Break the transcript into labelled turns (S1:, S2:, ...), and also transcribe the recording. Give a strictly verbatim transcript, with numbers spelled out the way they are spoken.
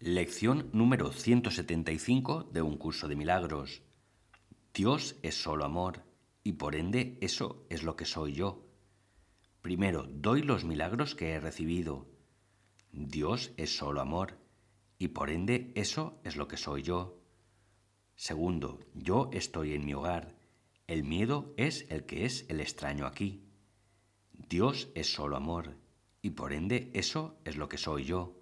S1: Lección número ciento setenta y cinco de un curso de milagros. Dios es solo amor y por ende eso es lo que soy yo. Primero, doy los milagros que he recibido. Dios es solo amor y por ende eso es lo que soy yo. Segundo, yo estoy en mi hogar. El miedo es el que es el extraño aquí. Dios es solo amor y por ende eso es lo que soy yo.